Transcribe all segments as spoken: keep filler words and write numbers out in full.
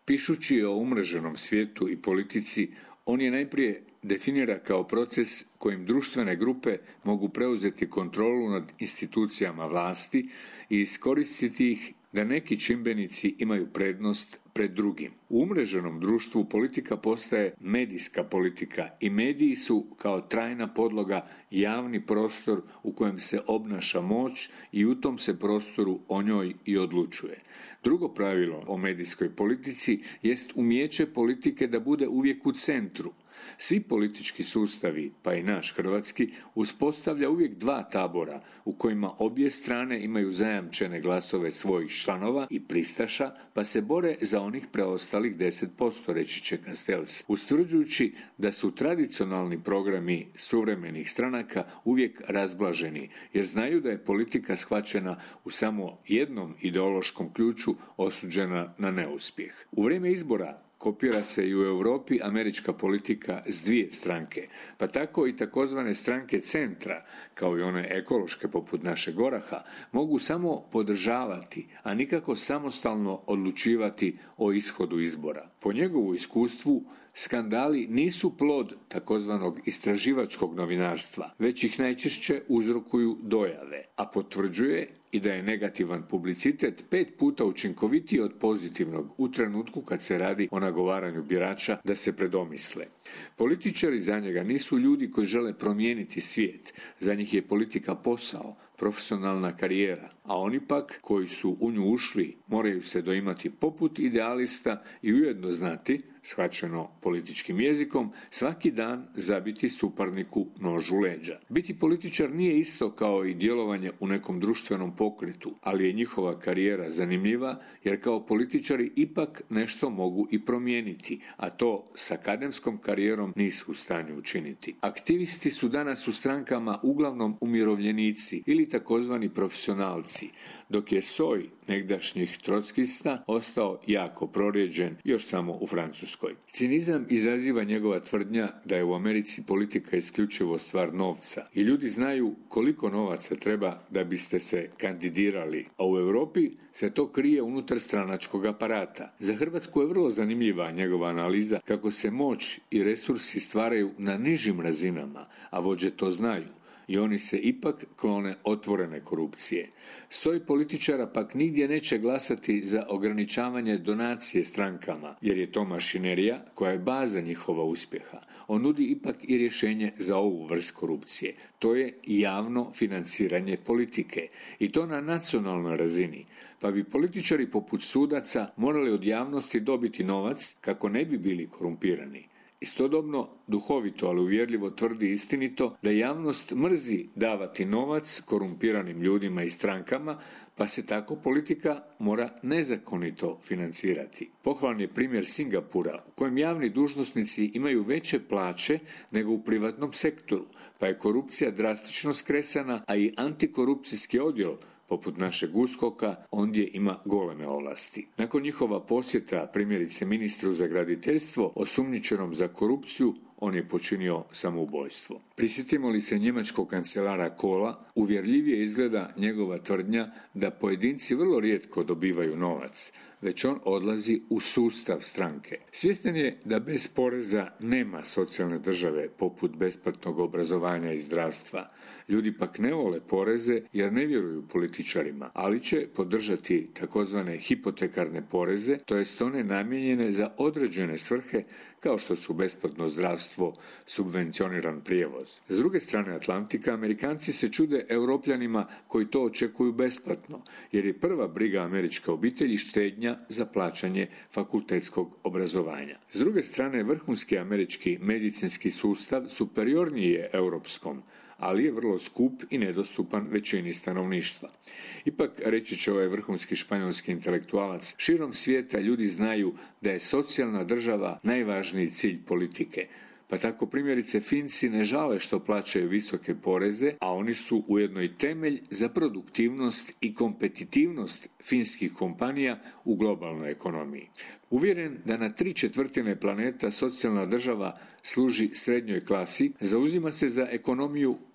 Pišući o umreženom svijetu i politici, on je najprije definira kao proces kojim društvene grupe mogu preuzeti kontrolu nad institucijama vlasti i iskoristiti ih da neki čimbenici imaju prednost pred drugim. U umreženom društvu politika postaje medijska politika i mediji su kao trajna podloga javni prostor u kojem se obnaša moć i u tom se prostoru o njoj i odlučuje. Drugo pravilo o medijskoj politici jest umijeće politike da bude uvijek u centru. Svi politički sustavi, pa i naš hrvatski, uspostavlja uvijek dva tabora u kojima obje strane imaju zajamčene glasove svojih članova i pristaša, pa se bore za onih preostalih deset posto, reći će Castells, ustvrđujući da su tradicionalni programi suvremenih stranaka uvijek razblaženi, jer znaju da je politika shvaćena u samo jednom ideološkom ključu osuđena na neuspjeh. U vrijeme izbora kopira se i u Europi američka politika s dvije stranke, pa tako i takozvane stranke centra, kao i one ekološke poput našeg Oraha, mogu samo podržavati, a nikako samostalno odlučivati o ishodu izbora. Po njegovu iskustvu, skandali nisu plod takozvanog istraživačkog novinarstva, već ih najčešće uzrokuju dojave, a potvrđuje i da je negativan publicitet pet puta učinkovitiji od pozitivnog u trenutku kad se radi o nagovaranju birača da se predomisle. Političari za njega nisu ljudi koji žele promijeniti svijet, za njih je politika posao, profesionalna karijera, a oni pak koji su u nju ušli moraju se doimati poput idealista i ujedno znati, shvaćeno političkim jezikom, svaki dan zabiti suparniku nož u leđa. Biti političar nije isto kao i djelovanje u nekom društvenom pokretu, ali je njihova karijera zanimljiva jer kao političari ipak nešto mogu i promijeniti, a to s akademskom karijerom nisu u stanju učiniti. Aktivisti su danas u strankama uglavnom umirovljenici ili takozvani profesionalci, dok je soj negdašnjih trockista ostao jako prorijeđen još samo u Francuskoj. Cinizam izaziva njegova tvrdnja da je u Americi politika isključivo stvar novca i ljudi znaju koliko novaca treba da biste se kandidirali, a u Europi se to krije unutar stranačkog aparata. Za Hrvatsku je vrlo zanimljiva njegova analiza kako se moć i resursi stvaraju na nižim razinama, a vođe to znaju. I oni se ipak klone otvorene korupcije. Soj političara pak nigdje neće glasati za ograničavanje donacije strankama, jer je to mašinerija koja je baza njihova uspjeha. On nudi ipak i rješenje za ovu vrst korupcije. To je javno financiranje politike. I to na nacionalnoj razini. Pa bi političari poput sudaca morali od javnosti dobiti novac kako ne bi bili korumpirani. Istodobno, duhovito, ali uvjerljivo tvrdi istinito da javnost mrzi davati novac korumpiranim ljudima i strankama, pa se tako politika mora nezakonito financirati. Pohvalan je primjer Singapura, u kojem javni dužnosnici imaju veće plaće nego u privatnom sektoru, pa je korupcija drastično skresana, a i antikorupcijski odjel poput našeg uskoka, ondje ima goleme ovlasti. Nakon njihova posjeta, primjerice ministru za graditeljstvo, osumnjičenom za korupciju, on je počinio samoubojstvo. Prisjetimo li se njemačkog kancelara Kohla, uvjerljivije izgleda njegova tvrdnja da pojedinci vrlo rijetko dobivaju novac, već on odlazi u sustav stranke. Svjestan je da bez poreza nema socijalne države poput besplatnog obrazovanja i zdravstva. Ljudi pak ne vole poreze jer ne vjeruju političarima, ali će podržati takozvane hipotekarne poreze, to jest one namijenjene za određene svrhe kao što su besplatno zdravstvo, subvencioniran prijevoz. S druge strane Atlantika, Amerikanci se čude Europljanima koji to očekuju besplatno, jer je prva briga američke obitelji štednja za plaćanje fakultetskog obrazovanja. S druge strane, vrhunski američki medicinski sustav superiorniji je europskom, ali je vrlo skup i nedostupan većini stanovništva. Ipak, reći će ovaj vrhunski španjolski intelektualac, širom svijeta ljudi znaju da je socijalna država najvažniji cilj politike. Pa tako primjerice Finci ne žale što plaćaju visoke poreze, a oni su ujedno i temelj za produktivnost i kompetitivnost finskih kompanija u globalnoj ekonomiji. Uvjeren da na tri četvrtine planeta socijalna država služi srednjoj klasi, zauzima se za ekonomiju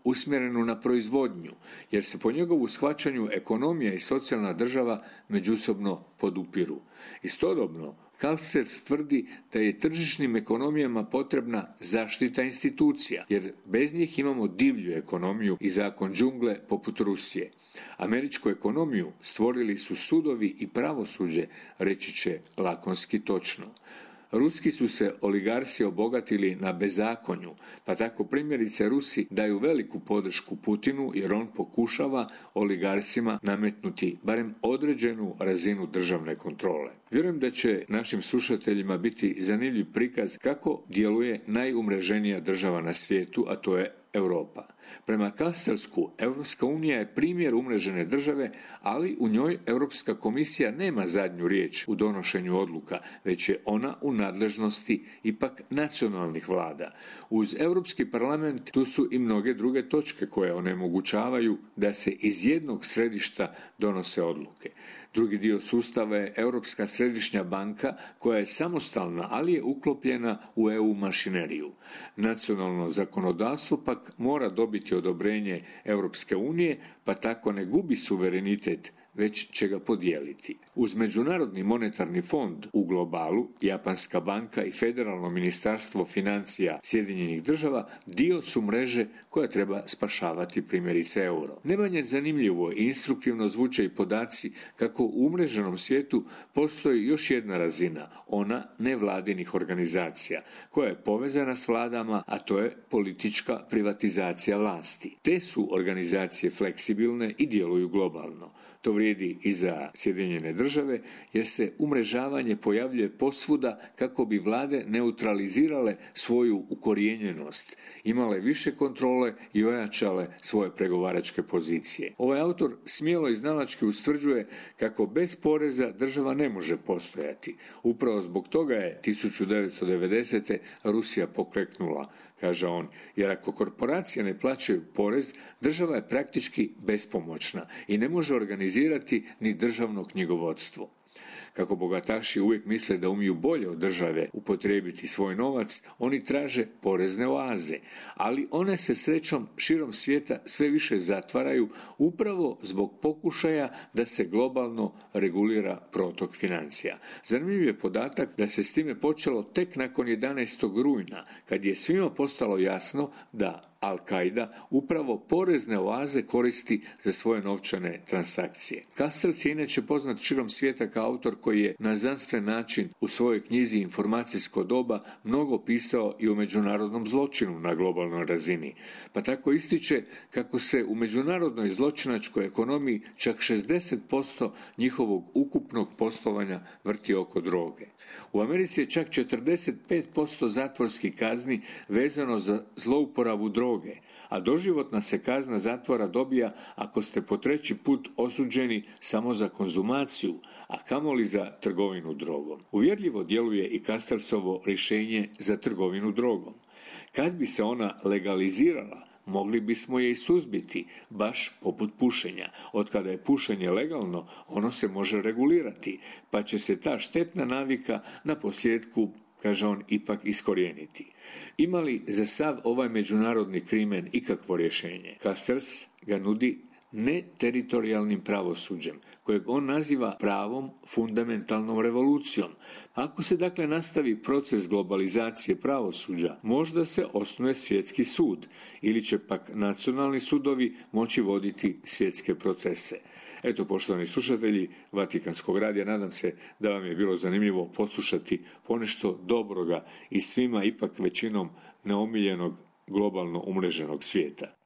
usmjerenu na proizvodnju, jer se po njegovu shvaćanju ekonomija i socijalna država međusobno podupiru. Istodobno, Kalsters tvrdi da je tržišnim ekonomijama potrebna zaštita institucija, jer bez njih imamo divlju ekonomiju i zakon džungle poput Rusije. Američku ekonomiju stvorili su sudovi i pravosuđe, reći će lakonski točno. Ruski su se oligarsi obogatili na bezakonju, pa tako primjerice Rusi daju veliku podršku Putinu jer on pokušava oligarsima nametnuti barem određenu razinu državne kontrole. Vjerujem da će našim slušateljima biti zanimljiv prikaz kako djeluje najumreženija država na svijetu, a to je Europa. Prema Kalstersku, Europska unija je primjer umrežene države, ali u njoj Europska komisija nema zadnju riječ u donošenju odluka, već je ona u nadležnosti ipak nacionalnih vlada. Uz Europski parlament tu su i mnoge druge točke koje onemogućavaju da se iz jednog središta donose odluke. Drugi dio sustava je Europska središnja banka koja je samostalna, ali je uklopljena u E U mašineriju. Nacionalno zakonodavstvo pak mora dobiti odobrenje Europske unije, pa tako ne gubi suverenitet, već će ga podijeliti. Uz Međunarodni monetarni fond u globalu, Japanska banka i Federalno ministarstvo financija Sjedinjenih država dio su mreže koja treba spašavati primjerice euro. Nemanje zanimljivo i instruktivno zvuče i podaci kako u umreženom svijetu postoji još jedna razina, ona nevladinih organizacija, koja je povezana s vladama, a to je politička privatizacija vlasti. Te su organizacije fleksibilne i djeluju globalno. To vrijedi i za Sjedinjene države, jer se umrežavanje pojavljuje posvuda kako bi vlade neutralizirale svoju ukorijenjenost, imale više kontrole i ojačale svoje pregovaračke pozicije. Ovaj autor smjelo i znalački ustvrđuje kako bez poreza država ne može postojati. Upravo zbog toga je tisuću devetsto devedesete. Rusija pokleknula, kaže on, jer ako korporacije ne plaćaju porez, država je praktički bespomoćna i ne može organizirati ni državno knjigovodstvo. Kako bogataši uvijek misle da umiju bolje od države upotrijebiti svoj novac, oni traže porezne oaze, ali one se srećom širom svijeta sve više zatvaraju upravo zbog pokušaja da se globalno regulira protok financija. Zanimljiv je podatak da se s time počelo tek nakon jedanaestog rujna, kad je svima postalo jasno da Al-Qaida upravo porezne oaze koristi za svoje novčane transakcije. Kalsters je inače poznat širom svijeta kao autor koji je na znanstven način u svojoj knjizi Informacijsko doba mnogo pisao i o međunarodnom zločinu na globalnoj razini. Pa tako ističe kako se u međunarodnoj zločinačkoj ekonomiji čak šezdeset posto njihovog ukupnog poslovanja vrti oko droge. U Americi je čak četrdeset pet posto zatvorskih kazni vezano za zlouporabu droge, a doživotna se kazna zatvora dobija ako ste po treći put osuđeni samo za konzumaciju, a kamoli za trgovinu drogom. Uvjerljivo djeluje i Kalstersovo rješenje za trgovinu drogom. Kad bi se ona legalizirala, mogli bismo je i suzbiti, baš poput pušenja. Od kada je pušenje legalno, ono se može regulirati, pa će se ta štetna navika na posljedku, kaže on, ipak iskorijeniti. Ima li za sav ovaj međunarodni krimen ikakvo rješenje? Kalsters ga nudi neteritorijalnim pravosuđem, kojeg on naziva pravom fundamentalnom revolucijom. Ako se dakle nastavi proces globalizacije pravosuđa, možda se osnuje svjetski sud, ili će pak nacionalni sudovi moći voditi svjetske procese. Eto, poštovani slušatelji Vatikanskog radija, nadam se da vam je bilo zanimljivo poslušati ponešto dobroga i svima ipak većinom neomiljenog globalno umreženog svijeta.